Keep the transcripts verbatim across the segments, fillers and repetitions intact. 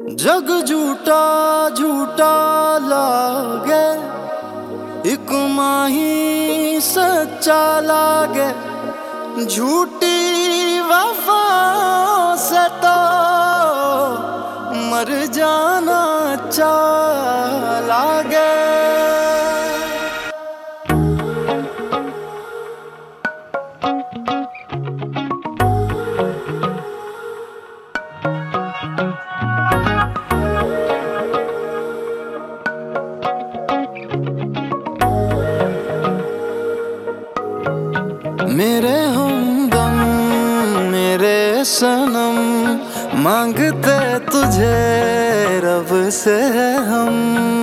जग झूठा झूठा लागे, एक माही सच्चा लागे। झूठी वफा से तो मर जाना अच्छा लागे। मेरे हमदम मेरे सनम, मांगते तुझे रब से हम।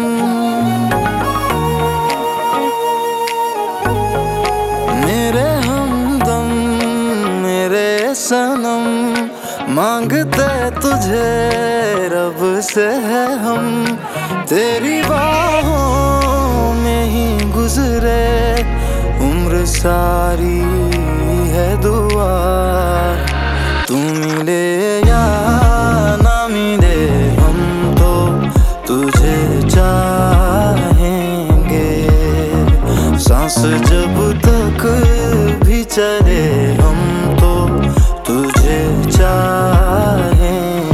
मेरे हमदम मेरे सनम, मांगते तुझे रब से हम। तेरी बाहों में ही गुजरे उम्र सारी है दुआ। तू मिले या ना मिले हम तो तुझे चाहेंगे। सांस जब तक भी चले हम तो तुझे चाहेंगे।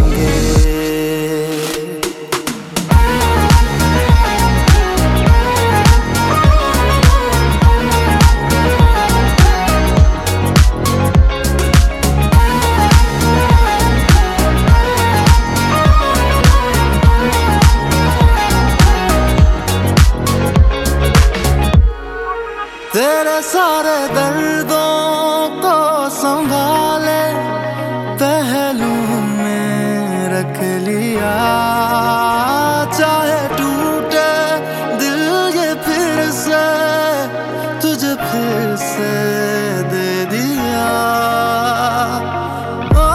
तेरे सारे दर्दों को संभाले पहलू में रख लिया। चाहे टूटे दिल ये फिर से तुझे फिर से दे दिया। ओ,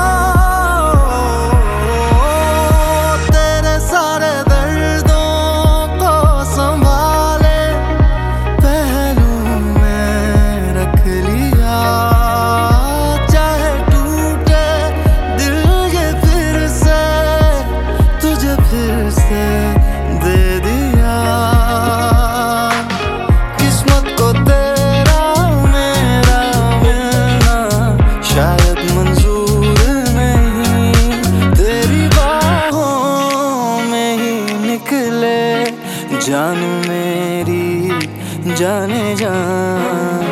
तेरे सारे दर्दों को संभाले पहलू रख लिया। चाहे टूटे दिल ये फिर से तुझे फिर से दे दिया। किस्मत को तेरा मेरा मिलना शायद मंजूर नहीं। तेरी बाहों में ही निकले जान मेरी जाने जान।